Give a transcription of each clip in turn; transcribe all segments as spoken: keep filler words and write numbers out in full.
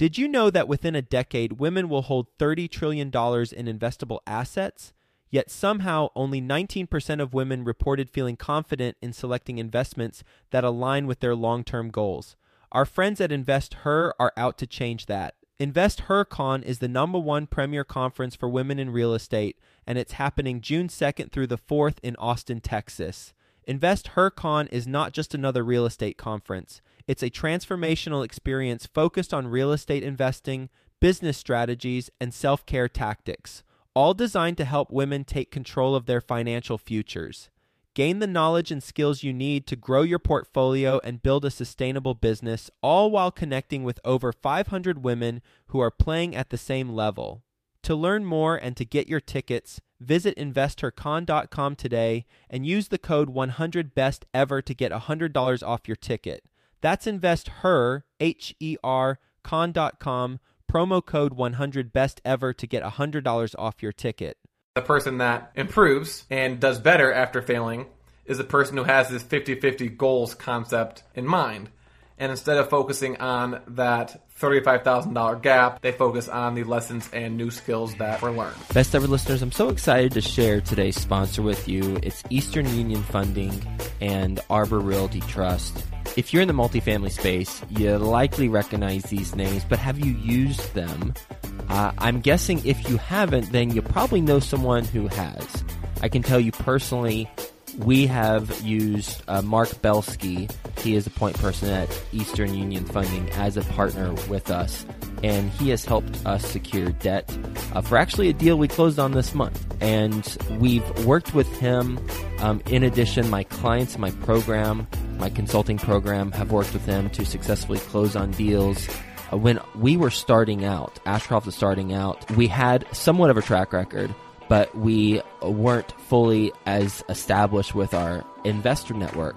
Did you know that within a decade, women will hold thirty trillion dollars in investable assets? Yet somehow only nineteen percent of women reported feeling confident in selecting investments that align with their long-term goals. Our friends at InvestHer are out to change that. InvestHerCon is the number one premier conference for women in real estate, and it's happening June second through the fourth in Austin, Texas. InvestHerCon is not just another real estate conference. It's a transformational experience focused on real estate investing, business strategies, and self-care tactics, all designed to help women take control of their financial futures. Gain the knowledge and skills you need to grow your portfolio and build a sustainable business, all while connecting with over five hundred women who are playing at the same level. To learn more and to get your tickets, visit investor con dot com today and use the code one hundred best ever to get one hundred dollars off your ticket. That's InvestHer, H E R, con dot com, promo code one hundred best ever to get one hundred dollars off your ticket. The person that improves and does better after failing is the person who has this fifty-fifty goals concept in mind. And instead of focusing on that thirty-five thousand dollars gap, they focus on the lessons and new skills that were learned. Best ever listeners, I'm so excited to share today's sponsor with you. It's Eastern Union Funding and Arbor Realty Trust. If you're in the multifamily space, you likely recognize these names, but have you used them? Uh, I'm guessing if you haven't, then you probably know someone who has. I can tell you personally, we have used uh, Mark Belsky. He is a point person at Eastern Union Funding as a partner with us, and he has helped us secure debt uh, for actually a deal we closed on this month. And we've worked with him. Um, in addition, my clients in my program, my consulting program, have worked with him to successfully close on deals. Uh, when we were starting out, Ashcroft was starting out, we had somewhat of a track record, but we weren't fully as established with our investor network.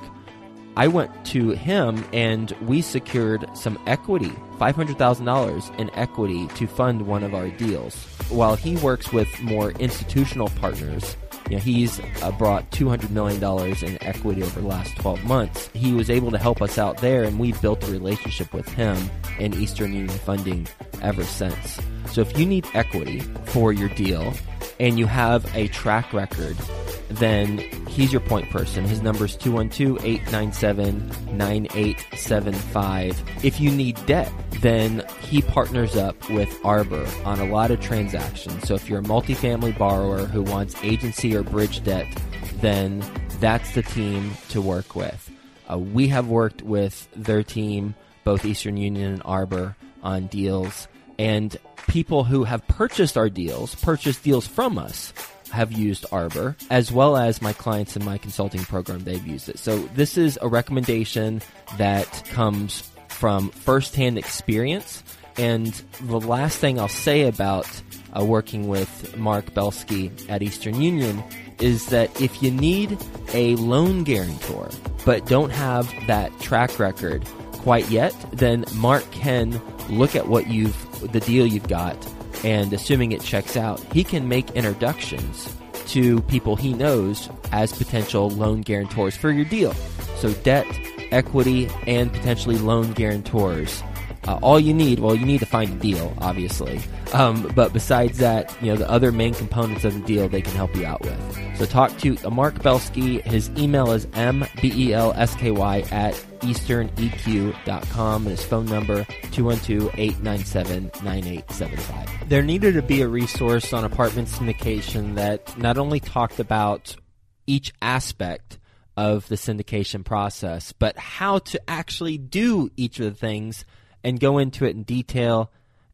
I went to him and we secured some equity, five hundred thousand dollars in equity to fund one of our deals. While he works with more institutional partners, you know, he's uh, brought two hundred million dollars in equity over the last twelve months. He was able to help us out there, and we've built a relationship with him and Eastern Union Funding ever since. So if you need equity for your deal and you have a track record, then he's your point person. His number is two one two, eight nine seven, nine eight seven five. If you need debt, then he partners up with Arbor on a lot of transactions. So if you're a multifamily borrower who wants agency or bridge debt, then that's the team to work with. Uh, we have worked with their team, both Eastern Union and Arbor, on deals. And people who have purchased our deals, purchased deals from us, have used Arbor, as well as my clients in my consulting program, they've used it. So this is a recommendation that comes from firsthand experience. And the last thing I'll say about uh, working with Mark Belsky at Eastern Union is that if you need a loan guarantor, but don't have that track record quite yet, then Mark can look at what you've, the deal you've got, and assuming it checks out, he can make introductions to people he knows as potential loan guarantors for your deal. So debt, equity, and potentially loan guarantors. Uh, all you need, well, you need to find a deal, obviously. Um, but besides that, you know, the other main components of the deal they can help you out with. So talk to uh, Mark Belsky. His email is m b e l s k y at eastern e q dot com, and his phone number two one two, eight nine seven, nine eight seven five. There needed to be a resource on apartment syndication that not only talked about each aspect of the syndication process, but how to actually do each of the things and go into it in detail.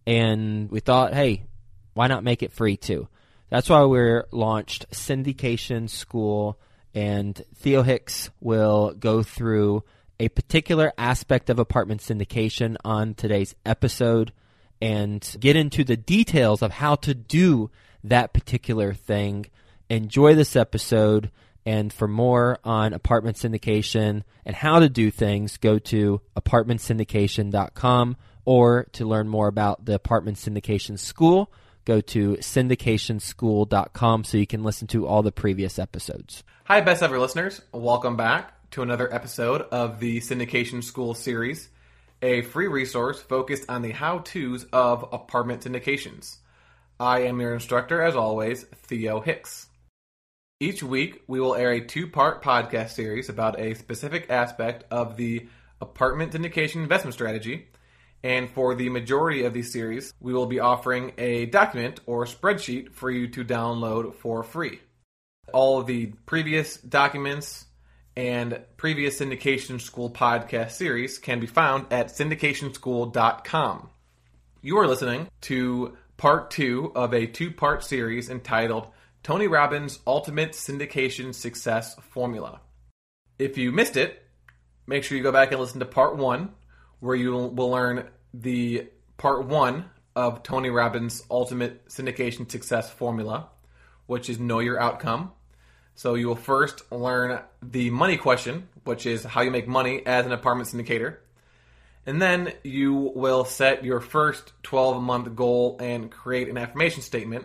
And we thought, hey, why not make it free too? That's why we launched Syndication School, and Theo Hicks will go through a particular aspect of apartment syndication on today's episode and get into the details of how to do that particular thing. Enjoy this episode, and for more on apartment syndication and how to do things, go to apartment syndication dot com, or to learn more about the Apartment Syndication School, go to syndication school dot com so you can listen to all the previous episodes. Hi, best ever listeners. Welcome back to another episode of the Syndication School series. a free resource focused on the how-tos of apartment syndications. I am your instructor, as always, Theo Hicks. Each week, we will air a two-part podcast series about a specific aspect of the apartment syndication investment strategy. And for the majority of these series, we will be offering a document or spreadsheet for you to download for free. All of the previous documents and previous Syndication School podcast series can be found at syndication school dot com. You are listening to part two of a two-part series entitled Tony Robbins' Ultimate Syndication Success Formula. If you missed it, make sure you go back and listen to part one, where you will learn the part one of Tony Robbins' Ultimate Syndication Success Formula, which is Know Your Outcome. So you will first learn the money question, which is how you make money as an apartment syndicator. And then you will set your first twelve-month goal and create an affirmation statement.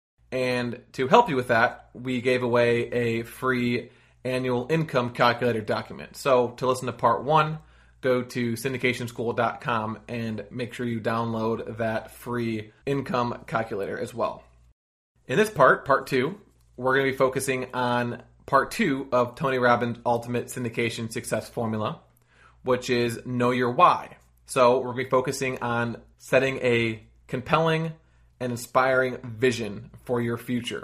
And to help you with that, we gave away a free annual income calculator document. So to listen to part one, go to syndication school dot com and make sure you download that free income calculator as well. In this part, part two, we're going to be focusing on part two of Tony Robbins' Ultimate Syndication Success Formula, which is Know Your Why. So we're going to be focusing on setting a compelling and inspiring vision for your future.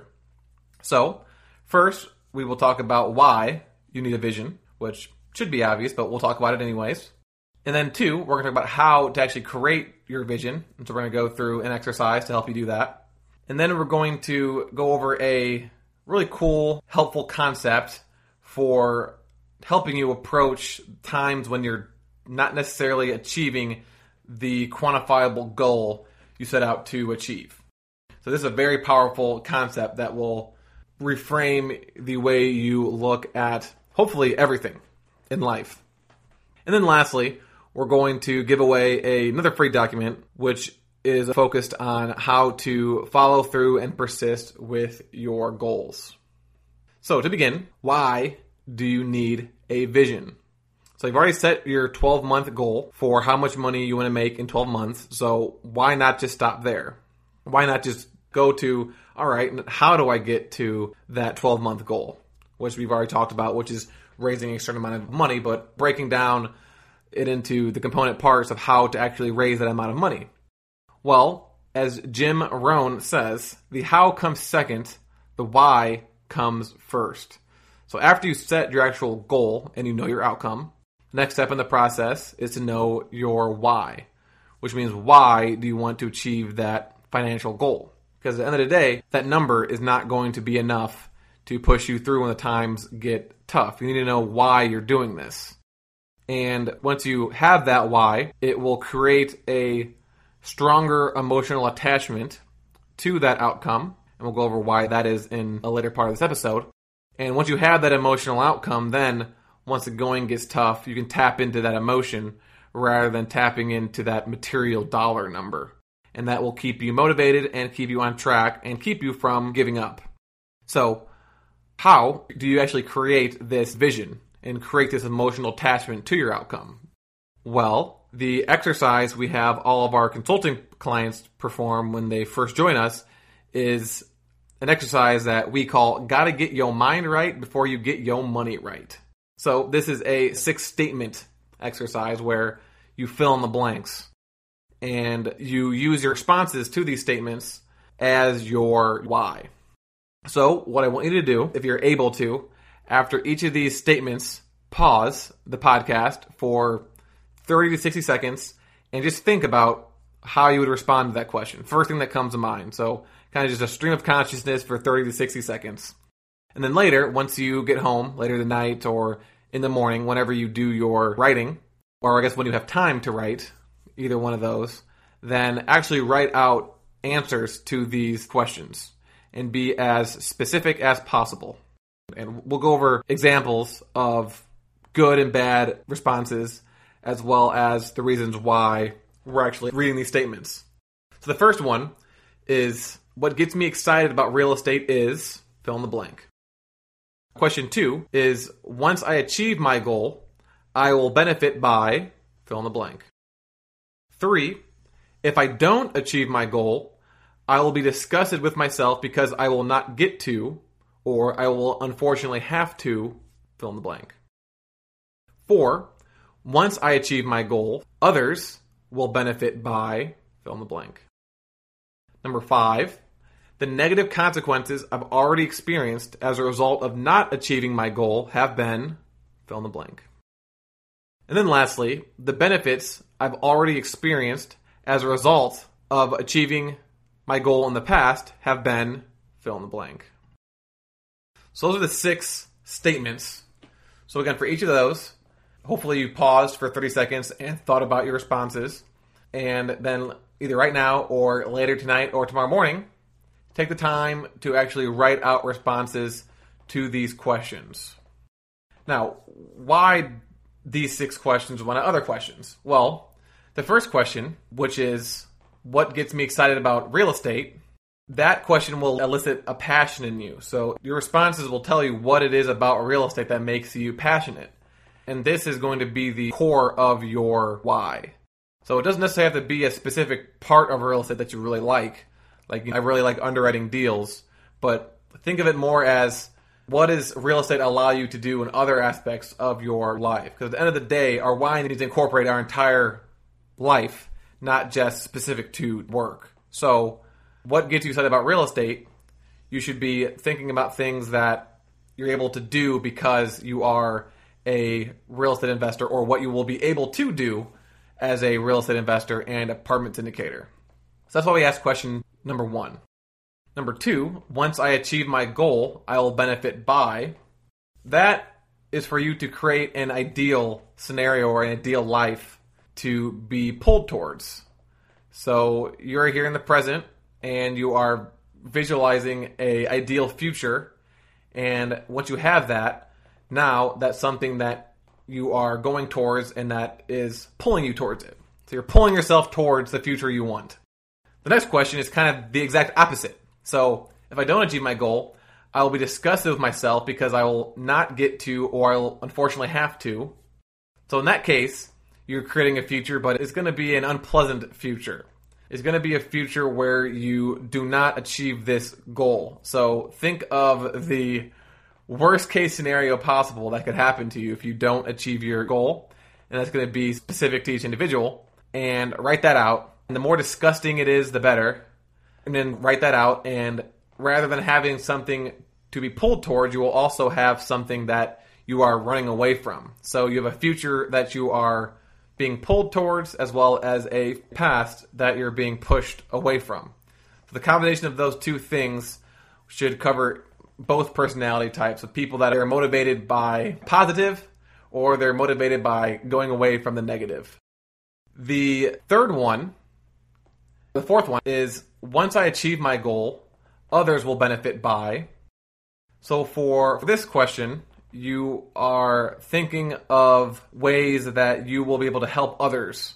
So first, we will talk about why you need a vision, which should be obvious, but we'll talk about it anyways. And then two, we're going to talk about how to actually create your vision. And so we're going to go through an exercise to help you do that. And then we're going to go over a really cool, helpful concept for helping you approach times when you're not necessarily achieving the quantifiable goal you set out to achieve. So this is a very powerful concept that will reframe the way you look at, hopefully, everything in life. And then lastly, we're going to give away a, another free document, which is focused on how to follow through and persist with your goals. So to begin, why do you need a vision? So you've already set your twelve-month goal for how much money you want to make in twelve months. So why not just stop there? Why not just go to, all right, how do I get to that twelve-month goal? Which we've already talked about, which is raising a certain amount of money, but breaking down it into the component parts of how to actually raise that amount of money. Well, as Jim Rohn says, the how comes second, the why comes first. So after you set your actual goal and you know your outcome, the next step in the process is to know your why, which means why do you want to achieve that financial goal? Because at the end of the day, that number is not going to be enough to push you through when the times get tough. You need to know why you're doing this. And once you have that why, it will create a stronger emotional attachment to that outcome. And we'll go over why that is in a later part of this episode. And once you have that emotional outcome, then once the going gets tough, you can tap into that emotion rather than tapping into that material dollar number. And that will keep you motivated and keep you on track and keep you from giving up. So how do you actually create this vision and create this emotional attachment to your outcome? Well, the exercise we have all of our consulting clients perform when they first join us is an exercise that we call Gotta Get Your Mind Right Before You Get Your Money Right. So this is a six-statement exercise where you fill in the blanks and you use your responses to these statements as your why. So what I want you to do, if you're able to, after each of these statements, pause the podcast for thirty to sixty seconds and just think about how you would respond to that question. First thing that comes to mind. So kind of just a stream of consciousness for thirty to sixty seconds. And then later, once you get home, later tonight or in the morning, whenever you do your writing, or I guess when you have time to write, either one of those, then actually write out answers to these questions and be as specific as possible. And we'll go over examples of good and bad responses, as well as the reasons why we're actually reading these statements. So the first one is, what gets me excited about real estate is, fill in the blank. Question two is, once I achieve my goal, I will benefit by, fill in the blank. Three, if I don't achieve my goal, I will be disgusted with myself because I will not get to, or I will unfortunately have to, fill in the blank. Four, once I achieve my goal, others will benefit by, fill in the blank. Number five, the negative consequences I've already experienced as a result of not achieving my goal have been, fill in the blank. And then lastly, the benefits I've already experienced as a result of achieving my goal in the past have been, fill in the blank. So those are the six statements. So again, for each of those, hopefully you paused for thirty seconds and thought about your responses. And then either right now or later tonight or tomorrow morning, take the time to actually write out responses to these questions. Now, why these six questions and why not other questions? Well, the first question, which is, what gets me excited about real estate? That question will elicit a passion in you. So your responses will tell you what it is about real estate that makes you passionate. And this is going to be the core of your why. So it doesn't necessarily have to be a specific part of real estate that you really like. Like, I really like underwriting deals. But think of it more as, what does real estate allow you to do in other aspects of your life? Because at the end of the day, our why needs to incorporate our entire life, not just specific to work. So what gets you excited about real estate? You should be thinking about things that you're able to do because you are a real estate investor, or what you will be able to do as a real estate investor and apartment syndicator. So that's why we asked question number one. Number two, once I achieve my goal, I will benefit by. That is for you to create an ideal scenario or an ideal life to be pulled towards. So you're here in the present and you are visualizing a ideal future. And once you have that, now that's something that you are going towards and that is pulling you towards it. So you're pulling yourself towards the future you want. The next question is kind of the exact opposite. So if I don't achieve my goal, I will be disgusted with myself because I will not get to, or I will unfortunately have to. So in that case, you're creating a future, but it's going to be an unpleasant future. It's going to be a future where you do not achieve this goal. So think of the worst case scenario possible that could happen to you if you don't achieve your goal. And that's going to be specific to each individual. And write that out. And the more disgusting it is, the better. And then write that out. And rather than having something to be pulled towards, you will also have something that you are running away from. So you have a future that you are being pulled towards, as well as a past that you're being pushed away from. So the combination of those two things should cover both personality types of people that are motivated by positive, or they're motivated by going away from the negative. The third one, the fourth one is, once I achieve my goal, others will benefit by. So for this question, you are thinking of ways that you will be able to help others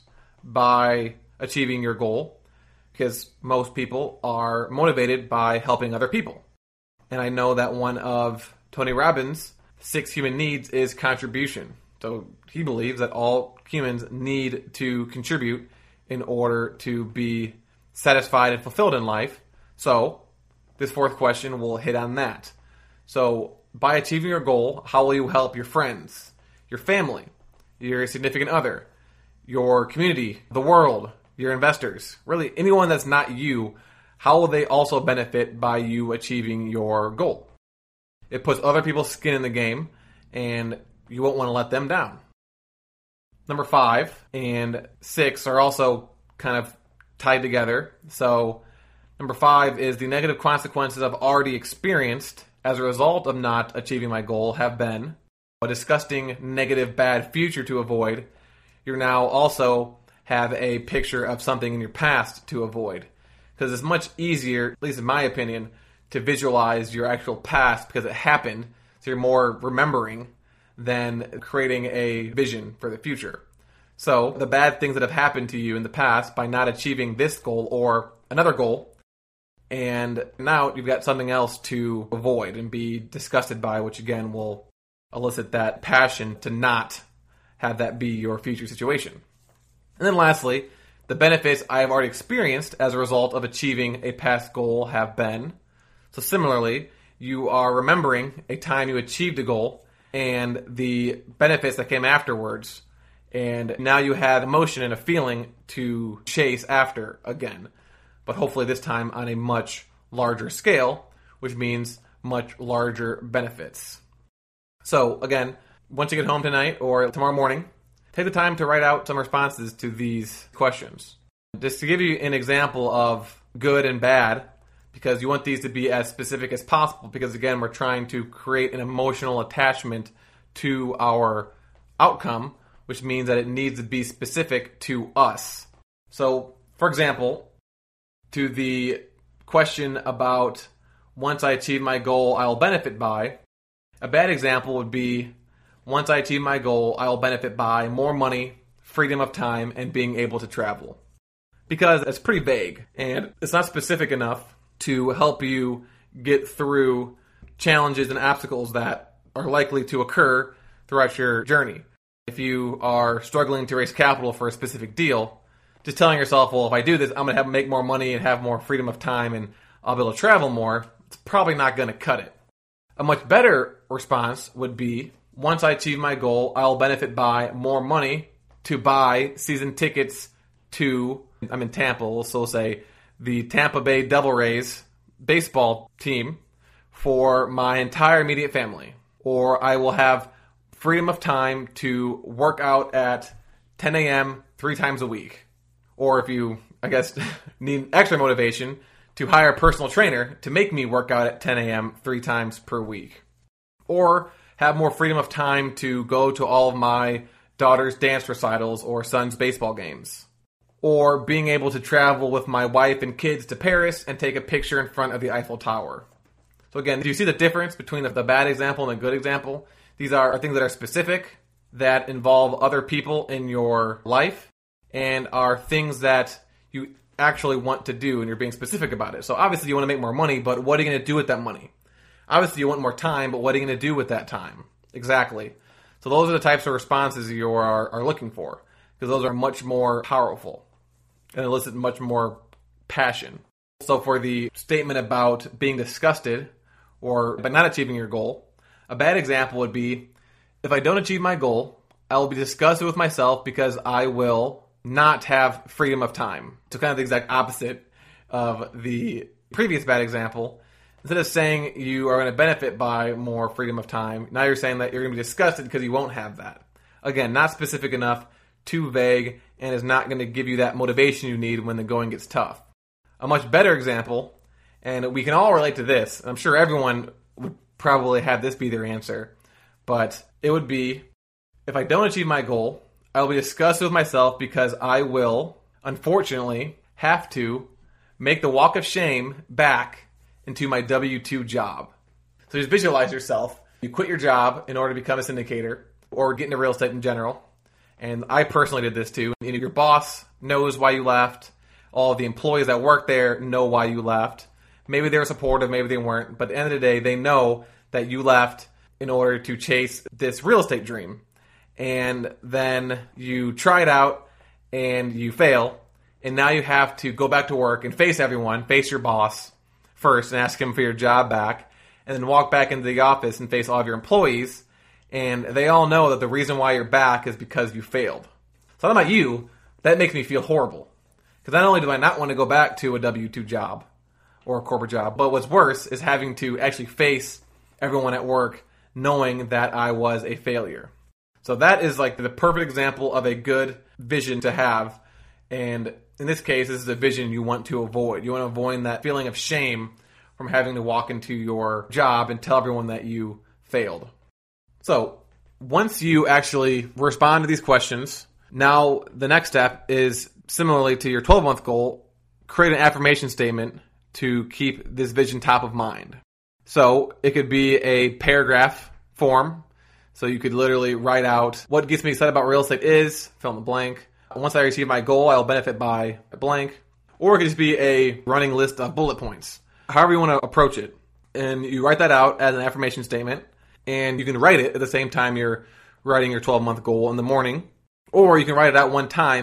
by achieving your goal, because most people are motivated by helping other people. And I know that one of Tony Robbins' six human needs is contribution. So he believes that all humans need to contribute in order to be satisfied and fulfilled in life. So this fourth question will hit on that. So by achieving your goal, how will you help your friends, your family, your significant other, your community, the world, your investors, really anyone that's not you? How will they also benefit by you achieving your goal? It puts other people's skin in the game, and you won't want to let them down. Number five and six are also kind of tied together. So number five is, the negative consequences I've already experienced as a result of not achieving my goal have been a disgusting, negative, bad future to avoid. You now also have a picture of something in your past to avoid. Because it's much easier, at least in my opinion, to visualize your actual past because it happened. So you're more remembering than creating a vision for the future. So the bad things that have happened to you in the past by not achieving this goal or another goal, and now you've got something else to avoid and be disgusted by, which again will elicit that passion to not have that be your future situation. And then lastly, the benefits I have already experienced as a result of achieving a past goal have been. So similarly, you are remembering a time you achieved a goal and the benefits that came afterwards. And now you have emotion and a feeling to chase after again. But hopefully this time on a much larger scale, which means much larger benefits. So again, once you get home tonight or tomorrow morning, take the time to write out some responses to these questions. Just to give you an example of good and bad, because you want these to be as specific as possible, because again, we're trying to create an emotional attachment to our outcome, which means that it needs to be specific to us. So, for example, to the question about once I achieve my goal, I'll benefit by, a bad example would be, once I achieve my goal, I'll benefit by more money, freedom of time, and being able to travel. Because it's pretty vague, and it's not specific enough to help you get through challenges and obstacles that are likely to occur throughout your journey. If you are struggling to raise capital for a specific deal, just telling yourself, well, if I do this, I'm going to have to make more money and have more freedom of time and I'll be able to travel more, it's probably not going to cut it. A much better response would be, once I achieve my goal, I'll benefit by more money to buy season tickets to, I'm in Tampa, so say, the Tampa Bay Devil Rays baseball team for my entire immediate family. Or I will have freedom of time to work out at ten a.m. three times a week. Or if you, I guess, need extra motivation, to hire a personal trainer to make me work out at ten a.m. three times per week. Or have more freedom of time to go to all of my daughter's dance recitals or son's baseball games. Or being able to travel with my wife and kids to Paris and take a picture in front of the Eiffel Tower. So again, do you see the difference between the bad example and the good example? These are things that are specific, that involve other people in your life, and are things that you actually want to do and you're being specific about it. So obviously you want to make more money, but what are you going to do with that money? Obviously you want more time, but what are you going to do with that time? Exactly. So those are the types of responses you are, are looking for, because those are much more powerful and elicit much more passion. So for the statement about being disgusted or by not achieving your goal, a bad example would be, if I don't achieve my goal, I will be disgusted with myself because I will not have freedom of time. So kind of the exact opposite of the previous bad example. Instead of saying you are going to benefit by more freedom of time, now you're saying that you're going to be disgusted because you won't have that. Again, not specific enough, too vague, and is not going to give you that motivation you need when the going gets tough. A much better example, and we can all relate to this, and I'm sure everyone would probably have this be their answer, but it would be, if I don't achieve my goal, I will be disgusted with myself because I will, unfortunately, have to make the walk of shame back into my W two job. So just visualize yourself. You quit your job in order to become a syndicator or get into real estate in general. And I personally did this too. And your boss knows why you left. All of the employees that work there know why you left. Maybe they were supportive, maybe they weren't. But at the end of the day, they know that you left in order to chase this real estate dream. And then you try it out and you fail. And now you have to go back to work and face everyone, face your boss first and ask him for your job back. And then walk back into the office and face all of your employees. And they all know that the reason why you're back is because you failed. So I don't know about you, that makes me feel horrible. Because not only do I not want to go back to a W two job or a corporate job, but what's worse is having to actually face everyone at work knowing that I was a failure. So that is like the perfect example of a good vision to have. And in this case, this is a vision you want to avoid. You want to avoid that feeling of shame from having to walk into your job and tell everyone that you failed. So once you actually respond to these questions, now the next step is similarly to your twelve-month goal, create an affirmation statement to keep this vision top of mind. So it could be a paragraph form. So you could literally write out what gets me excited about real estate is, fill in the blank. Once I achieve my goal, I'll benefit by a blank. Or it could just be a running list of bullet points. However you want to approach it. And you write that out as an affirmation statement. And you can write it at the same time you're writing your twelve-month goal in the morning. Or you can write it out one time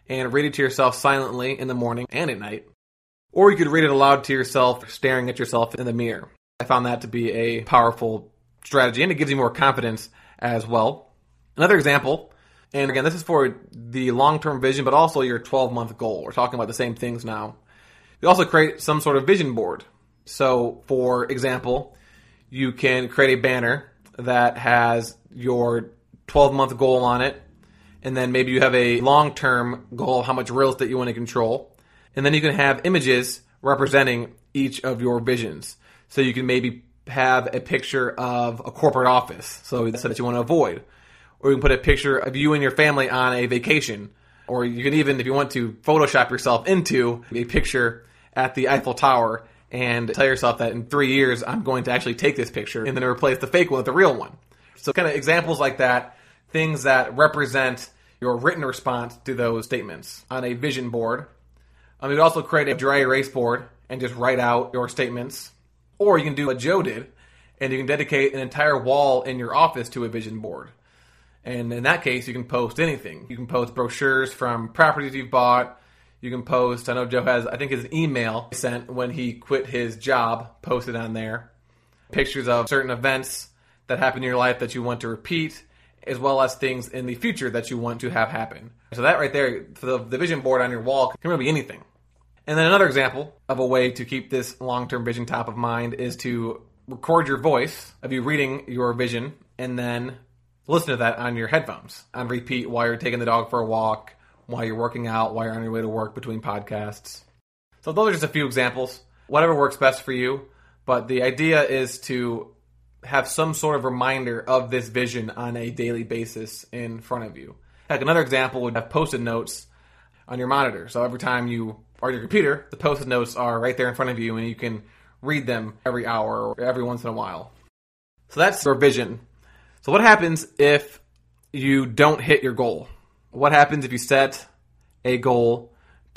and read it to yourself silently in the morning and at night. Or you could read it aloud to yourself, staring at yourself in the mirror. I found that to be a powerful strategy, and it gives you more confidence as well. Another example, and again, this is for the long-term vision, but also your twelve-month goal. We're talking about the same things now. You also create some sort of vision board. So, for example, you can create a banner that has your twelve-month goal on it, and then maybe you have a long-term goal of how much real estate you want to control. And then you can have images representing each of your visions. So you can maybe have a picture of a corporate office, so that's what you want to avoid. Or you can put a picture of you and your family on a vacation. Or you can even, if you want to, Photoshop yourself into a picture at the Eiffel Tower and tell yourself that in three years I'm going to actually take this picture and then replace the fake one with the real one. So kind of examples like that, things that represent your written response to those statements on a vision board. Um, you could also create a dry erase board and just write out your statements. Or you can do what Joe did, and you can dedicate an entire wall in your office to a vision board. And in that case, you can post anything. You can post brochures from properties you've bought. You can post, I know Joe has, I think his email sent when he quit his job, posted on there. Pictures of certain events that happen in your life that you want to repeat, as well as things in the future that you want to have happen. So that right there, for the, the vision board on your wall, can really be anything. And then another example of a way to keep this long-term vision top of mind is to record your voice of you reading your vision and then listen to that on your headphones on repeat while you're taking the dog for a walk, while you're working out, while you're on your way to work between podcasts. So those are just a few examples. Whatever works best for you, but the idea is to have some sort of reminder of this vision on a daily basis in front of you. Like another example would have post-it notes on your monitor. So every time you or your computer, the post-it notes are right there in front of you, and you can read them every hour or every once in a while. So that's your vision. So what happens if you don't hit your goal? What happens if you set a goal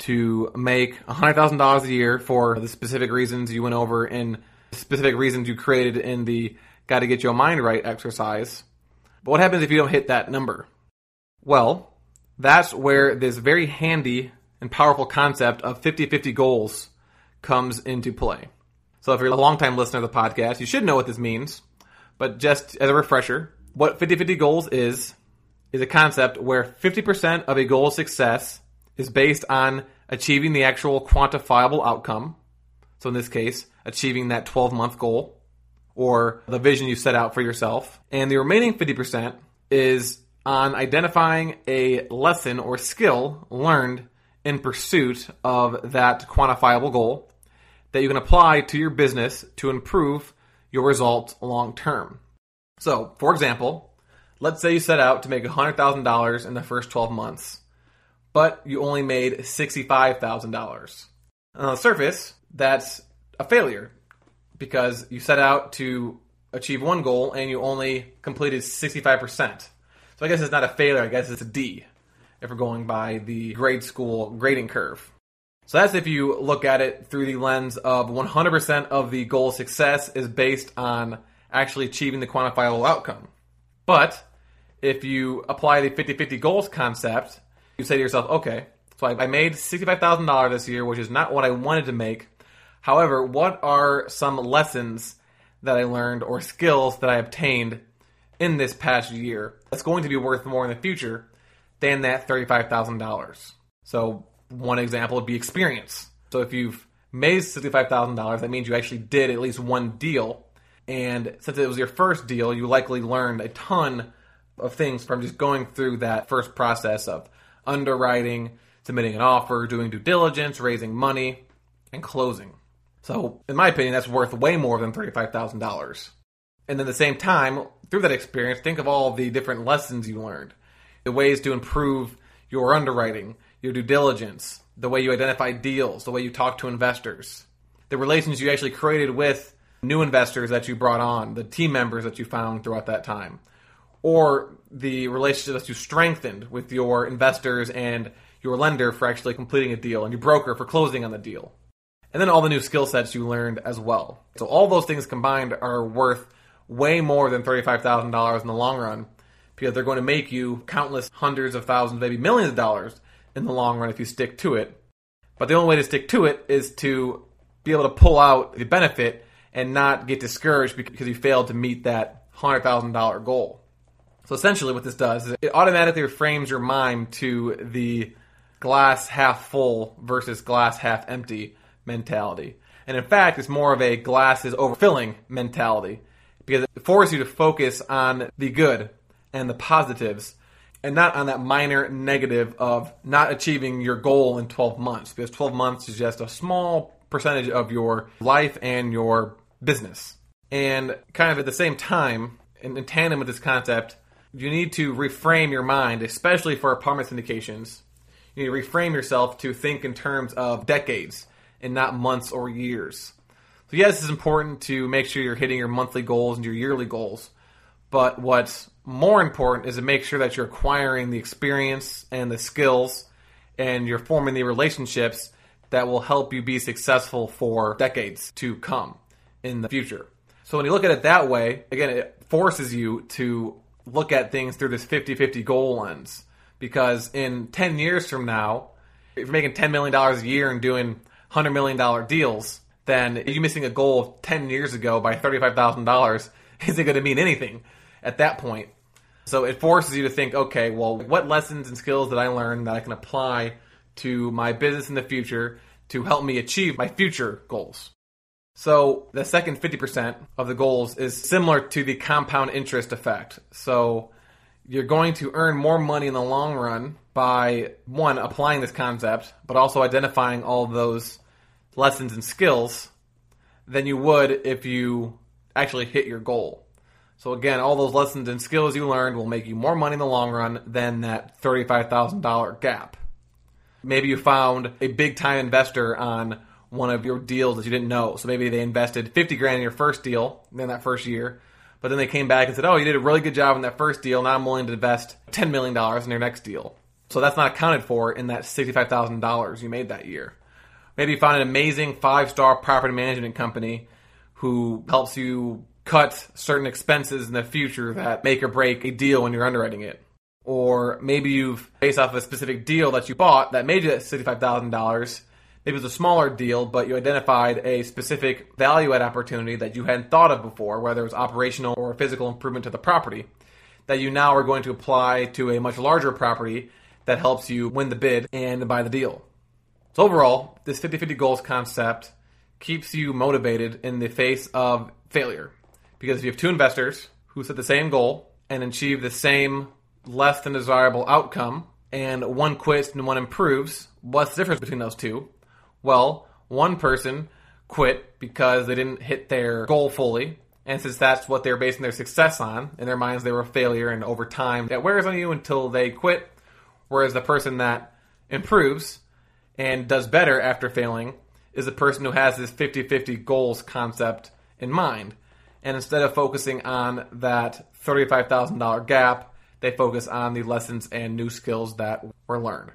to make one hundred thousand dollars a year for the specific reasons you went over and specific reasons you created in the Got to Get Your Mind Right exercise? But what happens if you don't hit that number? Well, that's where this very handy and powerful concept of fifty-fifty goals comes into play. So if you're a long-time listener of the podcast, you should know what this means. But just as a refresher, what fifty-fifty goals is, is a concept where fifty percent of a goal's success is based on achieving the actual quantifiable outcome. So in this case, achieving that twelve-month goal or the vision you set out for yourself. And the remaining fifty percent is on identifying a lesson or skill learned in pursuit of that quantifiable goal that you can apply to your business to improve your results long term. So, for example, let's say you set out to make one hundred thousand dollars in the first twelve months, but you only made sixty-five thousand dollars. On the surface, that's a failure because you set out to achieve one goal and you only completed sixty-five percent. So I guess it's not a failure, I guess it's a D, if we're going by the grade school grading curve. So that's if you look at it through the lens of one hundred percent of the goal success is based on actually achieving the quantifiable outcome. But if you apply the fifty-fifty goals concept, you say to yourself, okay, so I made sixty-five thousand dollars this year, which is not what I wanted to make. However, what are some lessons that I learned or skills that I obtained in this past year that's going to be worth more in the future than that thirty-five thousand dollars? So one example would be experience. So if you've made sixty-five thousand dollars, that means you actually did at least one deal. And since it was your first deal, you likely learned a ton of things from just going through that first process of underwriting, submitting an offer, doing due diligence, raising money, and closing. So in my opinion, that's worth way more than thirty-five thousand dollars. And then at the same time, through that experience, think of all the different lessons you learned. The ways to improve your underwriting, your due diligence, the way you identify deals, the way you talk to investors, the relations you actually created with new investors that you brought on, the team members that you found throughout that time, or the relationships that you strengthened with your investors and your lender for actually completing a deal and your broker for closing on the deal. And then all the new skill sets you learned as well. So all those things combined are worth way more than thirty-five thousand dollars in the long run because they're going to make you countless hundreds of thousands, maybe millions of dollars in the long run if you stick to it. But the only way to stick to it is to be able to pull out the benefit and not get discouraged because you failed to meet that one hundred thousand dollars goal. So essentially what this does is it automatically reframes your mind to the glass half full versus glass half empty mentality. And in fact, it's more of a glass is overfilling mentality because it forces you to focus on the good and the positives and not on that minor negative of not achieving your goal in twelve months, because twelve months is just a small percentage of your life and your business. And kind of at the same time, in, in tandem with this concept, you need to reframe your mind, especially for apartment syndications. You need to reframe yourself to think in terms of decades and not months or years. So yes, it's important to make sure you're hitting your monthly goals and your yearly goals. But what's more important is to make sure that you're acquiring the experience and the skills and you're forming the relationships that will help you be successful for decades to come in the future. So when you look at it that way, again, it forces you to look at things through this fifty-fifty goal lens. Because in ten years from now, if you're making ten million dollars a year and doing one hundred million dollars deals, then you missing a goal of ten years ago by thirty-five thousand dollars isn't going to mean anything at that point. So it forces you to think, okay, well, what lessons and skills did I learn that I can apply to my business in the future to help me achieve my future goals? So the second fifty percent of the goals is similar to the compound interest effect. So you're going to earn more money in the long run by, one, applying this concept, but also identifying all of those lessons and skills than you would if you actually hit your goal. So again, all those lessons and skills you learned will make you more money in the long run than that thirty-five thousand dollars gap. Maybe you found a big-time investor on one of your deals that you didn't know. So maybe they invested fifty grand in your first deal in that first year, but then they came back and said, oh, you did a really good job in that first deal. Now I'm willing to invest ten million dollars in your next deal. So that's not accounted for in that sixty-five thousand dollars you made that year. Maybe you found an amazing five-star property management company who helps you cut certain expenses in the future that make or break a deal when you're underwriting it. Or maybe you've, based off of a specific deal that you bought that made you that sixty-five thousand dollars, maybe it was a smaller deal, but you identified a specific value-add opportunity that you hadn't thought of before, whether it was operational or physical improvement to the property, that you now are going to apply to a much larger property that helps you win the bid and buy the deal. So overall, this fifty-fifty goals concept keeps you motivated in the face of failure. Because if you have two investors who set the same goal and achieve the same less than desirable outcome, and one quits and one improves, what's the difference between those two? Well, one person quit because they didn't hit their goal fully, and since that's what they're basing their success on, in their minds they were a failure, and over time that wears on you until they quit, whereas the person that improves and does better after failing is the person who has this fifty-fifty goals concept in mind. And instead of focusing on that thirty-five thousand dollars gap, they focus on the lessons and new skills that were learned.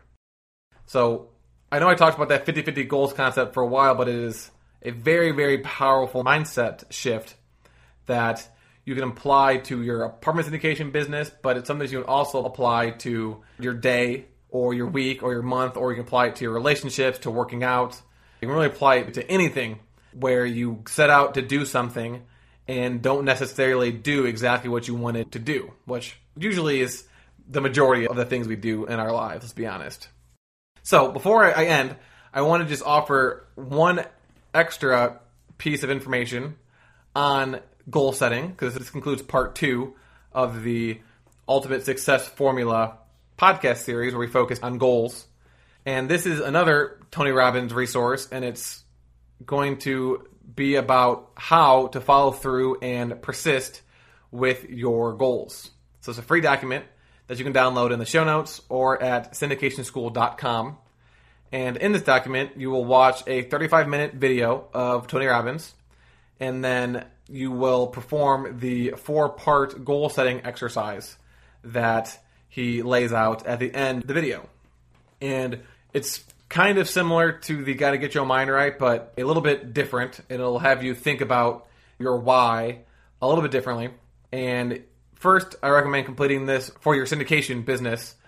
So I know I talked about that fifty-fifty goals concept for a while, but it is a very, very powerful mindset shift that you can apply to your apartment syndication business, but it's something you can also apply to your day or your week or your month, or you can apply it to your relationships, to working out. You can really apply it to anything where you set out to do something and don't necessarily do exactly what you wanted to do, which usually is the majority of the things we do in our lives, let's be honest. So before I end, I want to just offer one extra piece of information on goal setting, because this concludes part two of the Ultimate Success Formula podcast series where we focus on goals. And this is another Tony Robbins resource, and it's going to be about how to follow through and persist with your goals. So it's a free document that you can download in the show notes or at syndication school dot com. And in this document, you will watch a thirty-five minute video of Tony Robbins, and then you will perform the four-part goal-setting exercise that he lays out at the end of the video. And it's kind of similar to the Gotta Get Your Mind Right, but a little bit different. It'll have you think about your why a little bit differently. And first, I recommend completing this for your syndication business.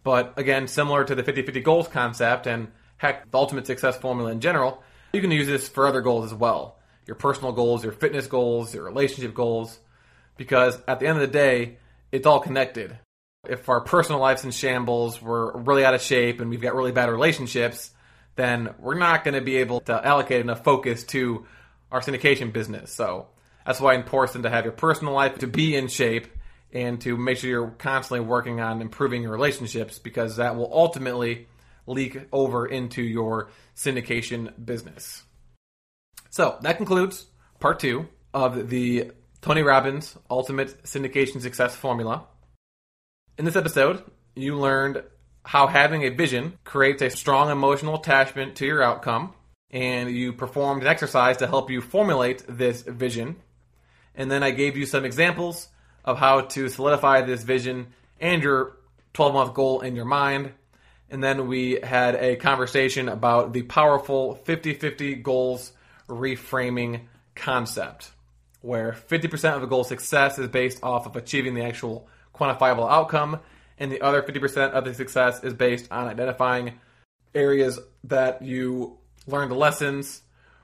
But again, similar to the fifty-fifty goals concept and heck, the ultimate success formula in general, you can use this for other goals as well. Your personal goals, your fitness goals, your relationship goals, because at the end of the day, it's all connected. If our personal life's in shambles, we're really out of shape, and we've got really bad relationships, then we're not going to be able to allocate enough focus to our syndication business. So that's why it's important to have your personal life to be in shape and to make sure you're constantly working on improving your relationships, because that will ultimately leak over into your syndication business. So that concludes part two of the Tony Robbins Ultimate Syndication Success Formula. In this episode, you learned how having a vision creates a strong emotional attachment to your outcome, and you performed an exercise to help you formulate this vision. And then I gave you some examples of how to solidify this vision and your twelve-month goal in your mind. And then we had a conversation about the powerful fifty-fifty goals reframing concept, where fifty percent of a goal success is based off of achieving the actual quantifiable outcome, and the other fifty percent of the success is based on identifying areas that you learned the lessons,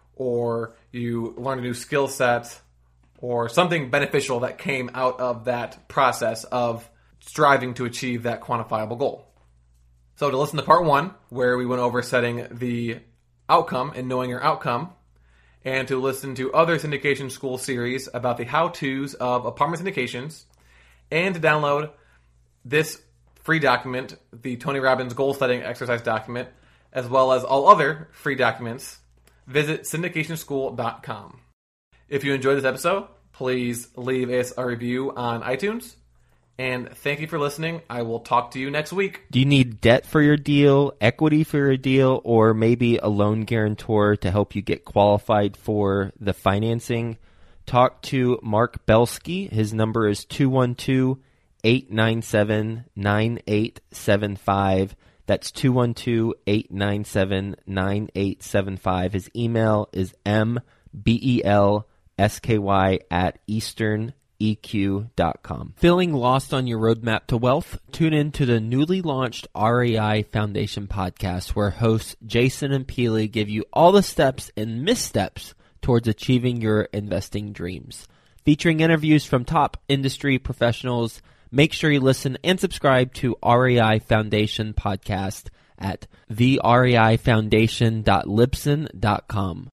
or you learned a new skill set, or something beneficial that came out of that process of striving to achieve that quantifiable goal. So to listen to part one, where we went over setting the outcome and knowing your outcome, and to listen to other syndication school series about the how-tos of apartment syndications, and to download this free document, the Tony Robbins Goal Setting Exercise document, as well as all other free documents, visit syndication school dot com. If you enjoyed this episode, please leave us a review on iTunes. And thank you for listening. I will talk to you next week. Do you need debt for your deal, equity for your deal, or maybe a loan guarantor to help you get qualified for the financing? Talk to Mark Belsky. His number is two one two, eight nine seven, nine eight seven five. That's two one two, eight nine seven, nine eight seven five. His email is m b e l s k y at eastern e q dot com. Feeling lost on your roadmap to wealth? Tune in to the newly launched R E I Foundation podcast, where hosts Jason and Peely give you all the steps and missteps towards achieving your investing dreams. Featuring interviews from top industry professionals, make sure you listen and subscribe to R E I Foundation podcast at the r e i foundation dot libsyn dot com.